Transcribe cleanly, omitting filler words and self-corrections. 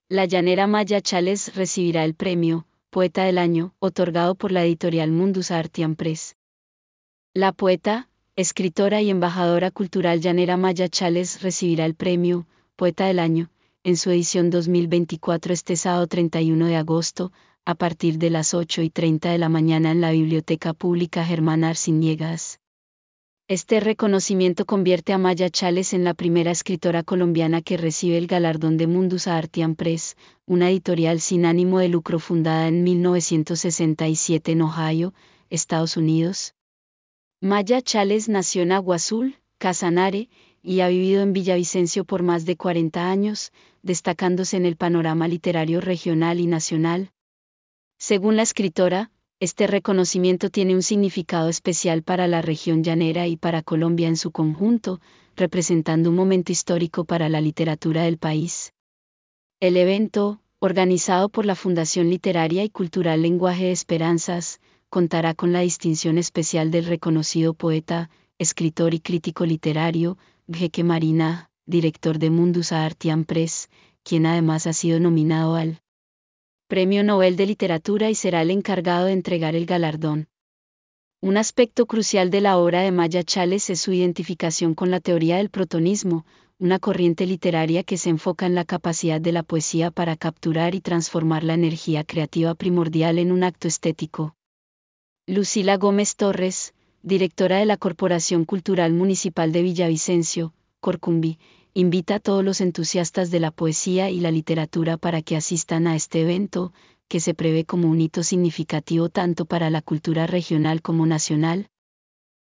La llanera Maya Chales recibirá el premio Poeta del Año, otorgado por la editorial Mundus Artian Press. La poeta, escritora y embajadora cultural llanera Maya Chales recibirá el premio Poeta del Año en su edición 2024 este sábado 31 de agosto, a partir de las 8:30 de la mañana en la Biblioteca Pública Germán Arciniegas. Este reconocimiento convierte a Maya Chales en la primera escritora colombiana que recibe el galardón de Mundus Artian Press, una editorial sin ánimo de lucro fundada en 1967 en Ohio, Estados Unidos. Maya Chales nació en Agua Azul, Casanare, y ha vivido en Villavicencio por más de 40 años, destacándose en el panorama literario regional y nacional. Según la escritora, este reconocimiento tiene un significado especial para la región llanera y para Colombia en su conjunto, representando un momento histórico para la literatura del país. El evento, organizado por la Fundación Literaria y Cultural Lenguaje de Esperanzas, contará con la distinción especial del reconocido poeta, escritor y crítico literario, Geke Marina, director de Mundus Artian Press, quien además ha sido nominado al Premio Nobel de Literatura y será el encargado de entregar el galardón. Un aspecto crucial de la obra de Maya Chales es su identificación con la teoría del protonismo, una corriente literaria que se enfoca en la capacidad de la poesía para capturar y transformar la energía creativa primordial en un acto estético. Lucila Gómez Torres, directora de la Corporación Cultural Municipal de Villavicencio, Corcumbi, invita a todos los entusiastas de la poesía y la literatura para que asistan a este evento, que se prevé como un hito significativo tanto para la cultura regional como nacional.